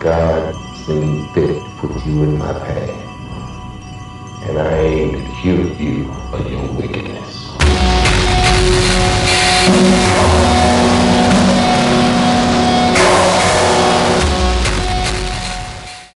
God seemed fit to put you in my path, and I aim to cure you of your wickedness.